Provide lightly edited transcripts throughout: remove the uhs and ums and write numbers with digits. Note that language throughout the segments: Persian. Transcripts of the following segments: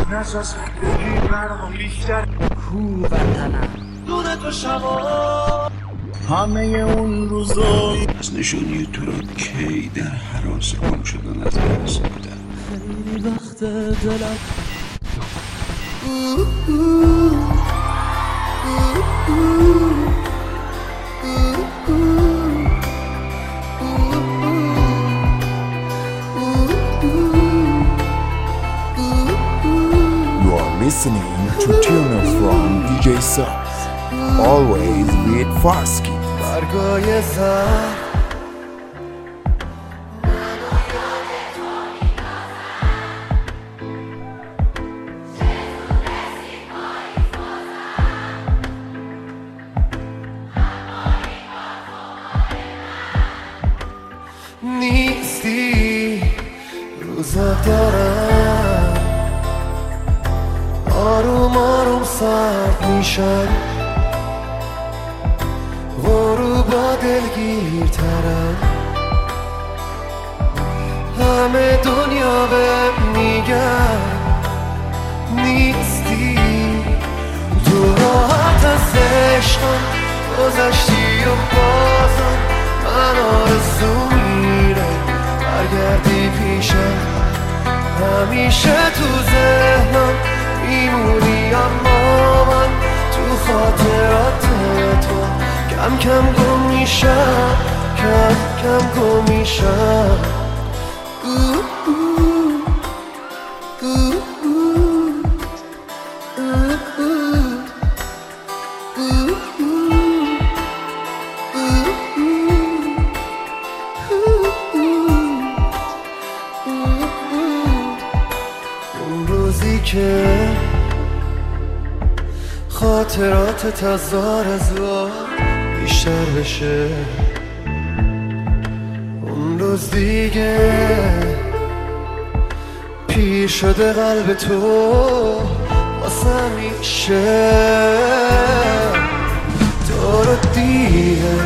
نزا زندگی برام بیشتر کو وطنم دونه تو شما همه اون روزای از نشونی تو رو کی در حراس گم شدن از دست بودن. خیلی وقت دلم You are listening to tunes from DJ Subs. Always with Farsky. برگای زر نیستی روزا دارم آروم آروم سرد میشن غروبا دلگیرترم همه دنیا به میگن نیستی تو راحت از عشقم گذشتی و بازم من آرزو میره برگردی پیشم همیشه تو ذهنم میمونی اما من تو خاطرات تو کم کم گم میشم کم کم گم میشم اون روزی که خاطرات تزار از بیشتر بشه اون روز دیگه پیر شده قلب تو واسه همیشه تو رو دیگه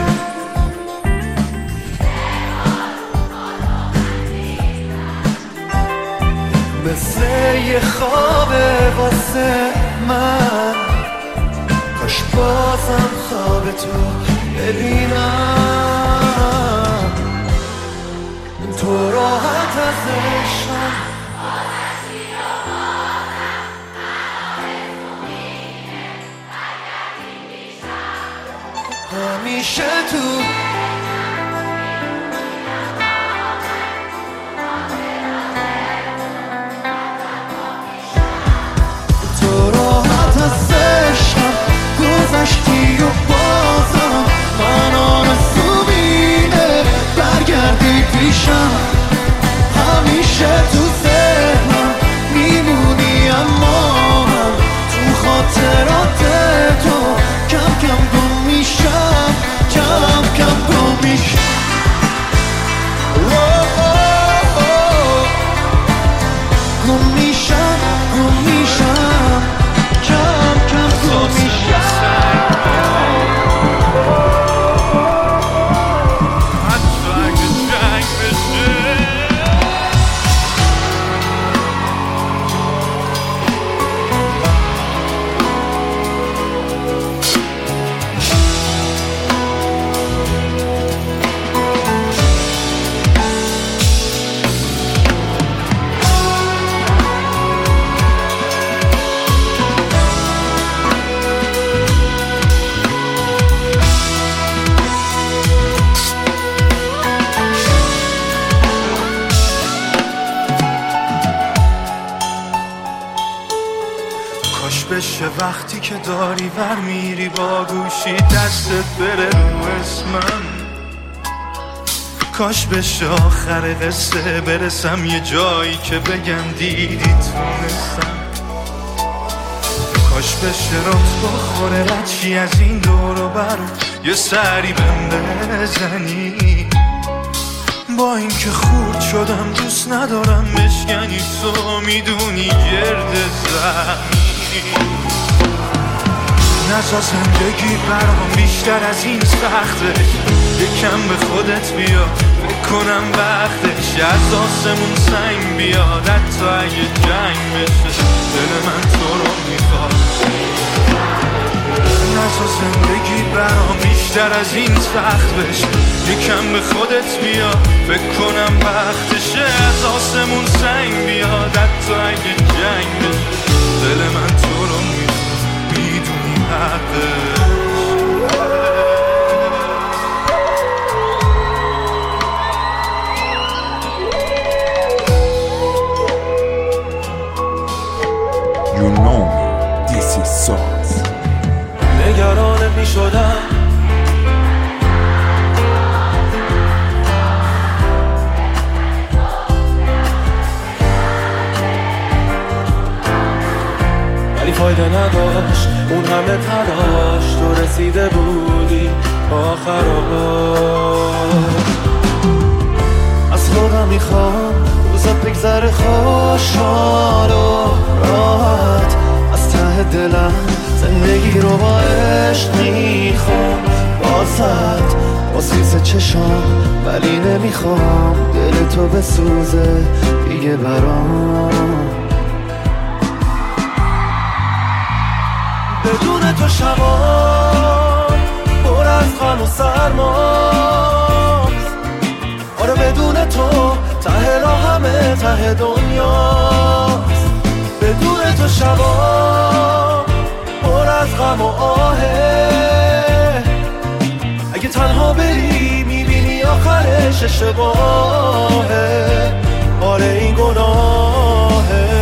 مثل یه خوابه واسه من کاش بازم خواب تو ببینم تو راحت از عشقم همیشه تو تو راحت از عشقم گذشتی و بازم من آرزو میره برگردی پیشم همیشه تو ذهنم میمونی اما من تو خاطرات تو کم کم گم میشم کم کم گم میشم گم میشم گم میشم کم کم گم میشم کاش بشه وقتی که داری ور میری با گوشی دستت بره رو اسمم کاش بشه آخر قصه برسم یه جایی که بگم دیدی تونستم کاش بشه رات بخوره رچی از این دور و بر یه سری بهم بزنی با اینکه خورد شدم دوست ندارم بشکنی تو میدونی گرد زمینی نزا زندگی برام بیشتر از این سخته یکم به خودت بیا کنم وقتش از آسمون سنگ بیاد، حتی اگه جنگ بشه دل من تو رو میخواد. نزا زندگی برام بیشتر از این سخت بشه، یکم به خودت بیا، فکر کنم وقتشه از آسمون سنگ بیاد، حتی اگه جنگ بشه دل من تو رو میخواد، میدونی حقش. You know me, this is Sauce. نگرانت می شدم ولی فایده نداشت اون همه تلاش، تو رسیده بودی آخرها. از خودم میخوام روزت بگذره خوشحال و راحت، از ته دلم زندگی رو با عشق میخوام بازت با سیز چشام، ولی نمیخوام دل تو بسوزه دیگه برام. بدون تو شبام پر از غم و سرماست، آره بدون تو ته راهمه ته دنیاست. بدون تو شبام پر از غم و آهه، اگه تنها بری میبینی آخرش اشتباهه، آره این گناهه.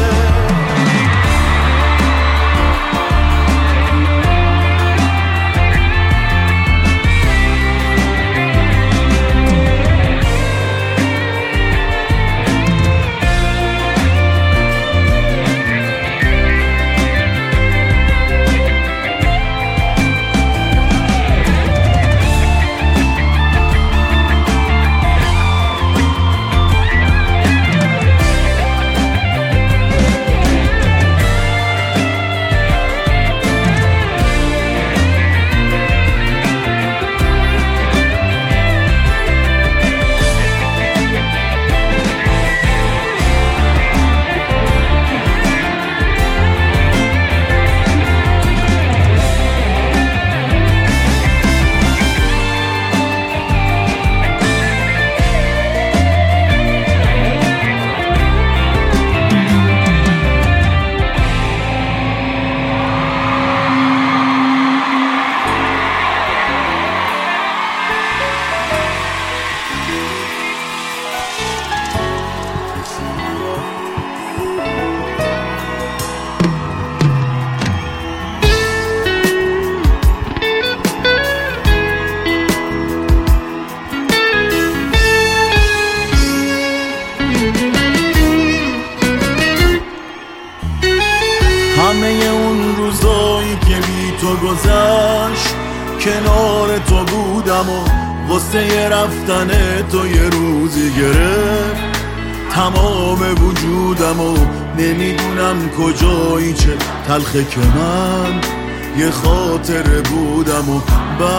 همه اون روزایی که بی تو گذشت کنار تو بودم و واسه رفتن تو یه روزی گرفت تمام وجودم و نمیدونم کجایی چه تلخه که من یه خاطره بودم و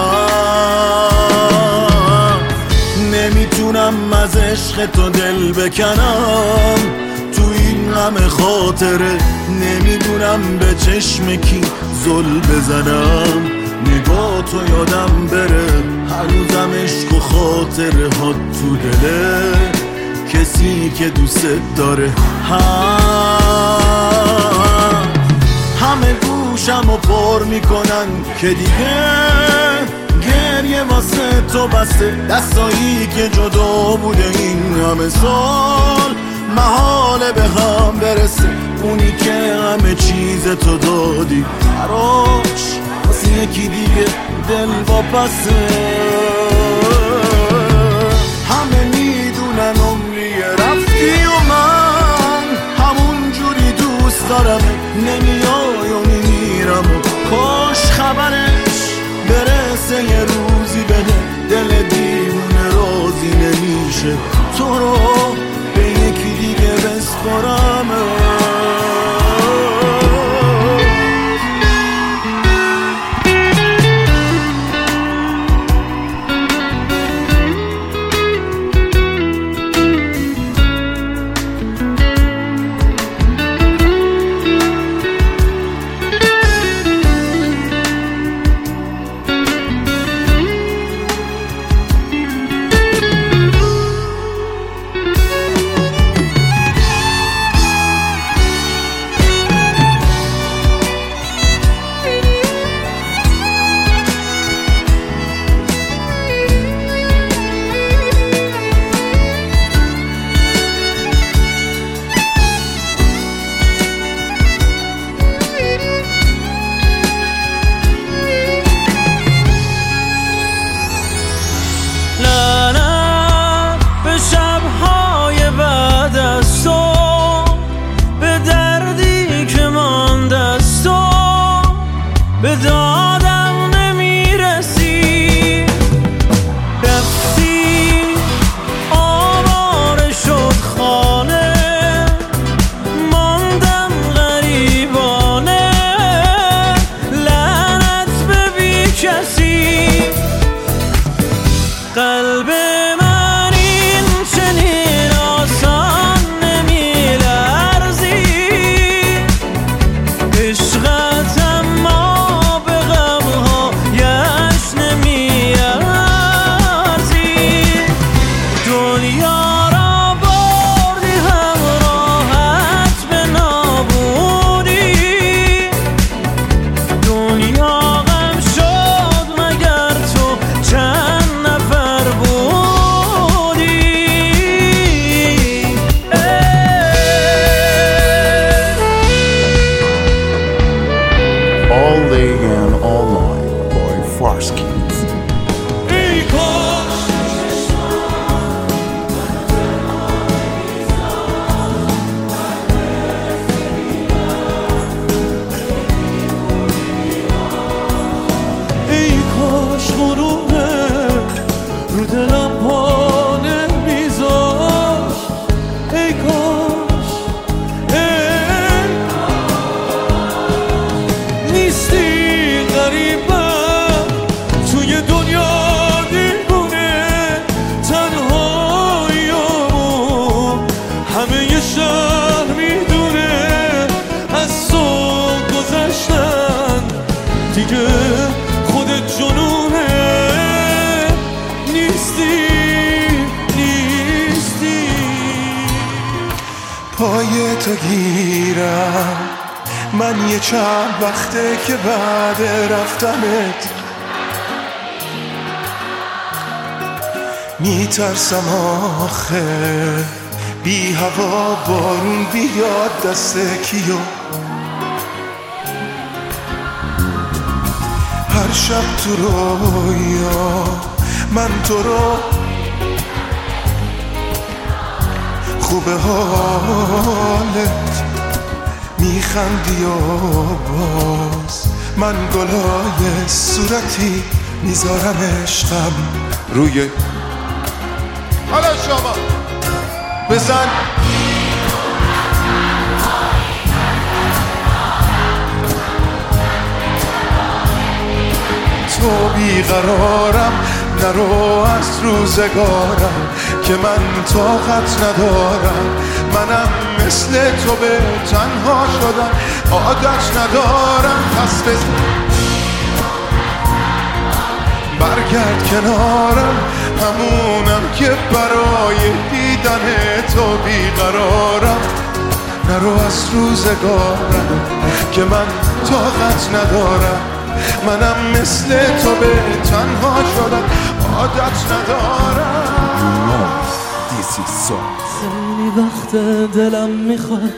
بعد نمیتونم از عشق تو دل بکنم تو این همه خاطره، نمیدونم به چشم کی زل بزنم، نگاه تو یادم بره هنوزم عشق و خاطره ها تو دله کسی که دوست داره. همه گوشم رو پر میکنن که دیگه گریه واسه تو بسته، دستایی که جدا بوده این همه سال محاله به هم برسه، اونی که همه چیز تو دادی براش واسه یکی دیگه دل واپسه. همه میدونن عمری رفتی و من همون جوری دوست دارم، نمیای و میمیرم و کاش خبرش برسه یه روزی بده، دل دیوونه راضی نمیشه تو رو به یکی دیگه بسپارم. پای تو گیرم. من یه چند وقته که بعد رفتنت میترسم آخه بی هوا بارون بیاد دست کیو. هر شب تو رویا من تو رو خوبه حالت میخندی و باز من گلای صورتی میذارم عشقم روی. حالا شما بزن تو بیقرارم، نرو از روزگارم که من طاقت ندارم. منم مثل تو به تنها شدم عادت ندارم. پس برگرد کنارم، همونم که برای دیدن تو بیقرارم. نرو از روزگارم که من طاقت ندارم. منم مثل تو به تنها شدم عادت ندارم. This is song. خیلی وقت دلم میخواد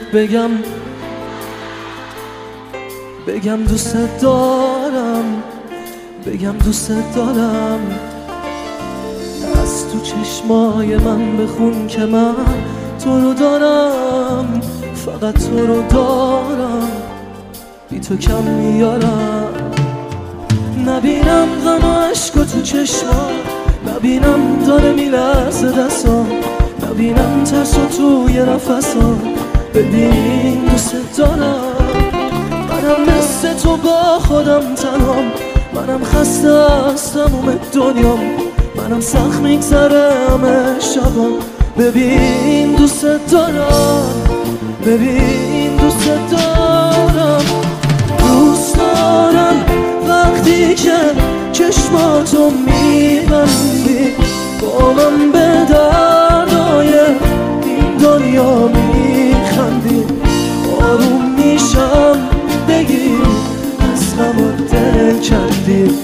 بگم دوست دارم، بگم دوست دارم. از تو چشمای من بخون که من تو رو دارم، فقط تو رو دارم، بی تو کم میارم. نبینم غم و عشق تو چشما، نبینم داره میلرزه دستا، نبینم ترس و توی نفسا. ببین دوست دارم. منم مثل تو با خودم تنهام، منم خسته از تموم دنیام، منم سخت میگذره همه شبام. ببین دوست دارم، ببین دوست دارم. دوست دارم وقتی که چشماتو میبندی، با من به دردای این دنیا میخندی. آروم میشم بگی از غم و دل کندی.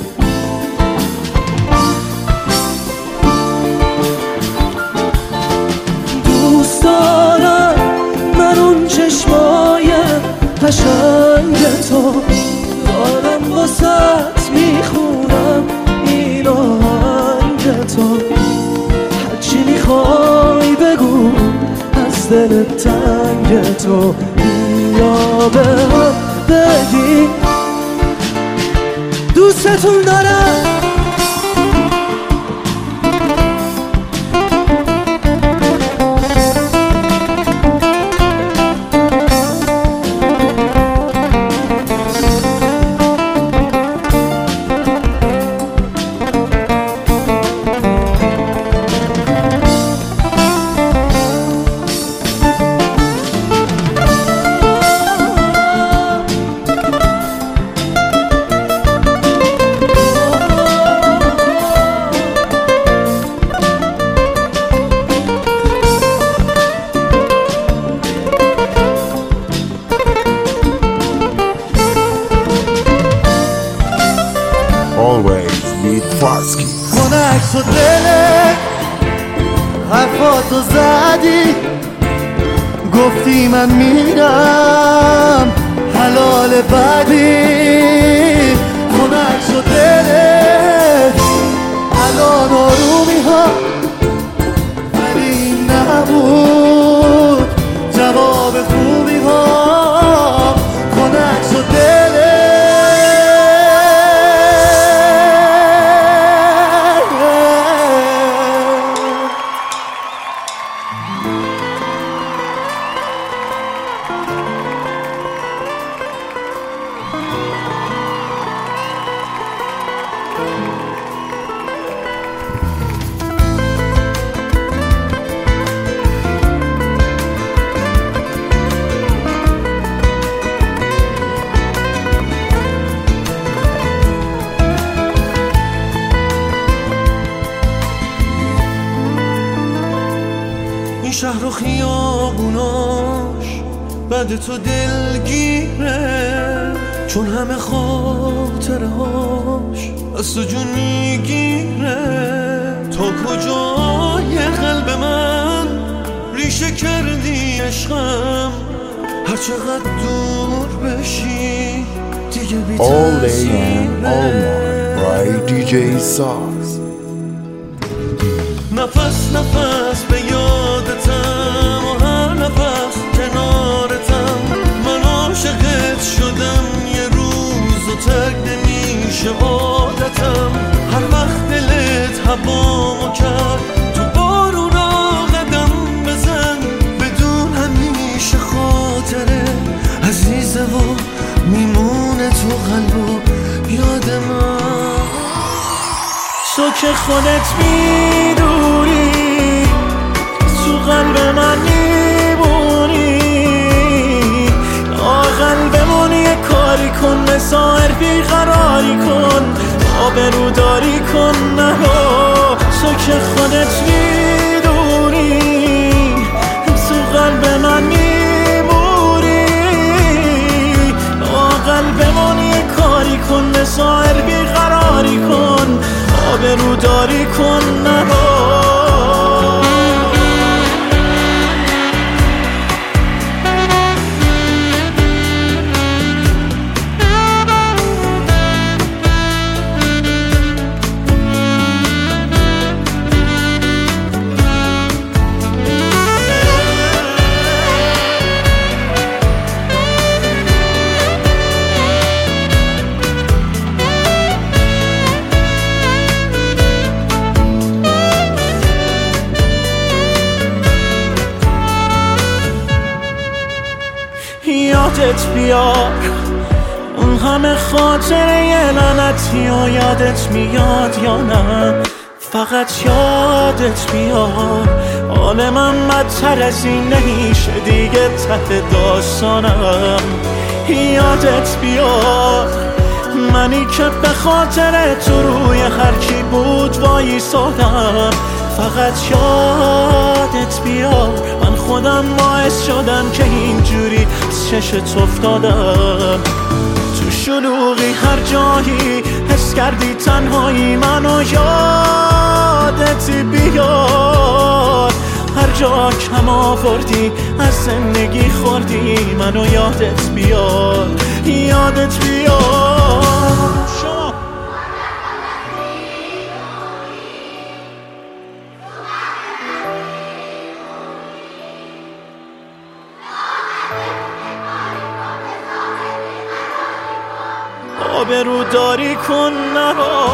دوست دارم من اون چشمای قشنگ تو دارم، واسط میخونم این آهنگ تو. هرچی میخوای بگو از دل تنگ تو، بیا به هم بگی دوستتون دارم. Always with Farsky. خونه عکس و دلت حرفاتو زدی، گفتی من میرم حلال بعدی. خونه عکس و دلت الان آرومی ها، ولی این نبود جواب خوبی ها. خونه عکس و دلت خیابوناش بعد تو دلگیره، چون همه خاطره هاش از تو جون میگیره. تا کجای قلب من ریشه کردی عشقم، هر چقدر دور بشی دیگه بی All day and all night by DJ Sauce. نفس نفس به یادتم و هر نفس کنارتم. من عاشقت شدم یه روز و ترک نمیشه عادتم. هر وقت دلت هوامو کرد تو بارونا قدم بزن، بدون همیشه خاطره عزیزه و میمونه تو قلب و یاد من. تو که خودت میدونی تو قلب من میمونی. قلبمون یه کاری کن، مسائر بیقراری کن، آبروداری کن نرو. تو که خودت میدونی تو قلب من میمونی. قلبمون یه کاری کن، مسائر بیقراری کن، آبروداری کن نرو. یادت بیار اون همه خاطره لعنتی و یادت میاد یا نه؟ فقط یادت بیار حال من بدتر از این نمیشه دیگه ته داستانم. یادت بیار منی که به خاطر تو روی هر کی بود وایسادم. فقط یادت بیار من خودم باعث شدم که اینجوری چشت افتادم. تو شلوغی هر جایی حس کردی تنهایی، منو یادت بیار. هر جا کم آوردی از زندگی خوردی، منو یادت بیار. یادت بیار آبروداری کن نرو.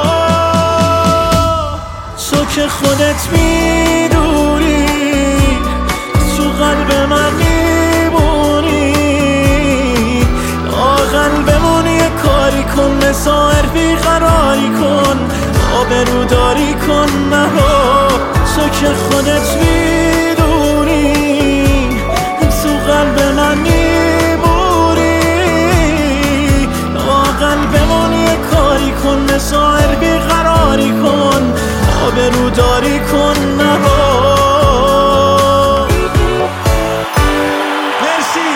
تو که خودت میدونی تو قلب من میمونی. قلبمون یه کاری کن، مسائر بیقراری کن، آبروداری کن نرو. تو که خودت میدونی تو قلب من میمونی. قلبمون یه کاری کن، مسائر بیقراری کن، آبروداری کن نرو. مرسی.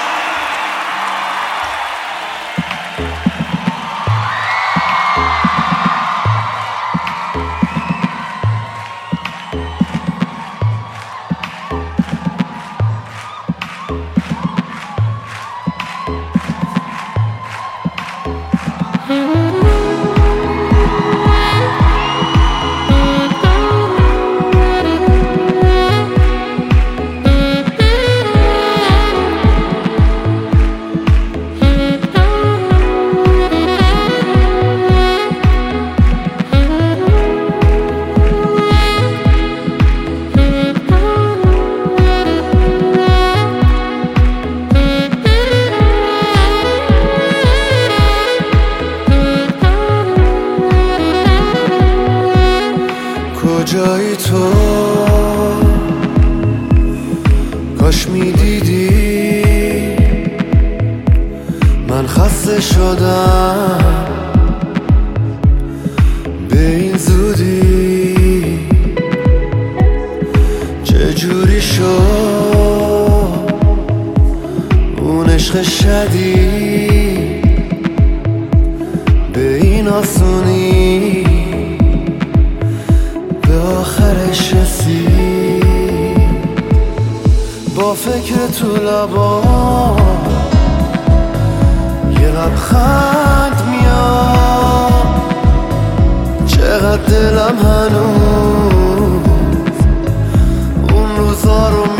کجایی تو کاش میدیدی من خسته شدم به این زودی. چجوری شد عشق شدید به این آسونی به آخرش رسید. با فکر تو لبا یه لبخند میاد، چقدر دلم هنوز اون روزا رو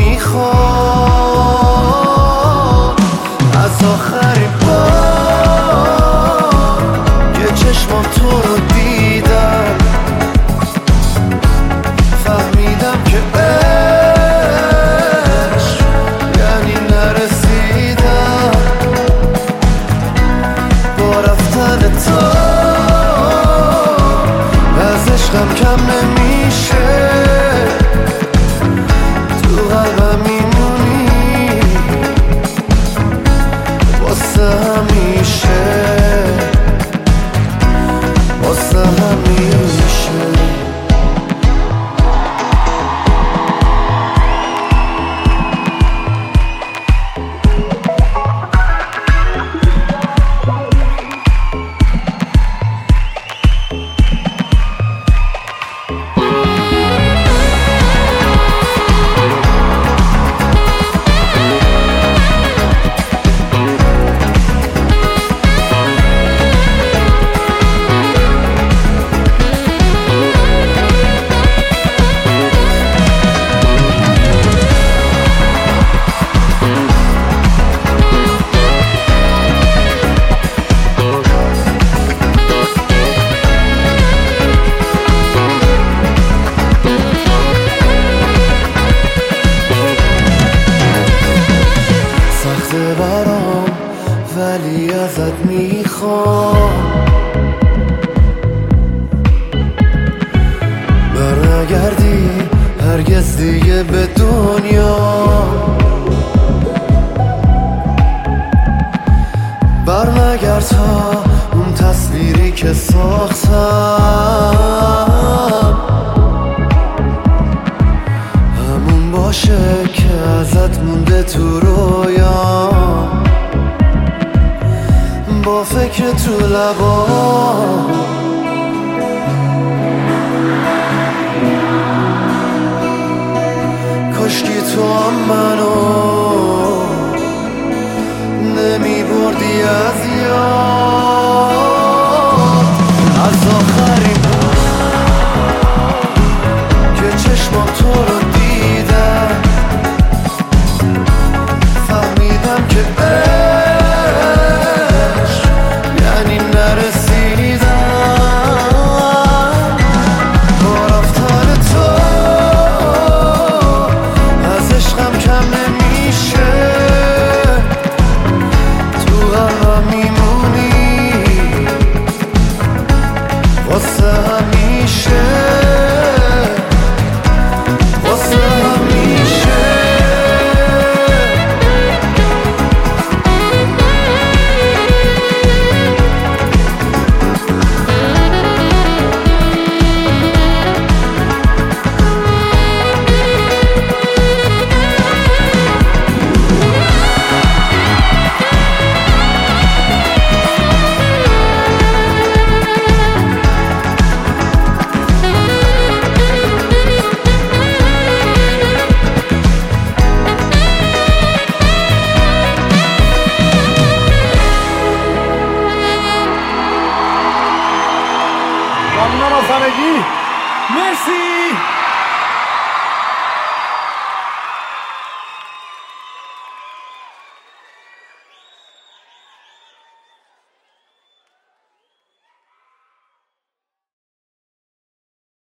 میخواد. از آخرین بار یه چشمم تو رو دیدم، فهمیدم که عشق یعنی نرسیدم. با رفتن تو از عشقم کم نمیشه، تو قلبم میمونی واسه همیشه، واسه همیشه. برام ولی ازت میخوام برنگردی هرگز دیگه به دنیا، برنگرد تا اون تصویری که ساختم همون باشه که ازت مونده تو رویا. با فکر تو لبا کاشکی تو هم من